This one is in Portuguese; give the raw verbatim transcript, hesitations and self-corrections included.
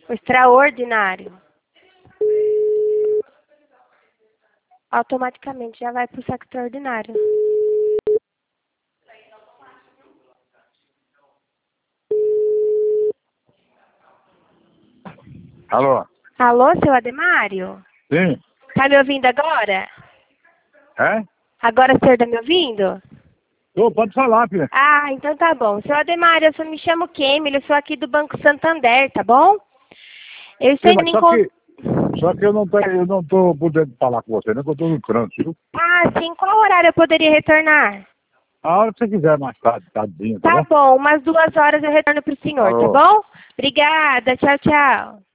O extraordinário. Automaticamente já vai pro saco extraordinário. Alô? Alô, seu Ademário? Sim? Tá me ouvindo agora? É? Agora o senhor tá me ouvindo? Ô, pode falar, filha. Ah, então tá bom. Seu Ademário, eu só me chamo Kemily, eu sou aqui do Banco Santander, tá bom? Eu estou Sim, indo mas me só encont... que, só que eu não tô, eu não tô podendo falar com você, né? Que eu tô no trânsito. Ah, sim. Qual horário eu poderia retornar? A hora que você quiser, mais tarde, tadinho, tá Tá bom? bom, umas duas horas eu retorno pro senhor, tá Alô? bom? Obrigada, tchau, tchau.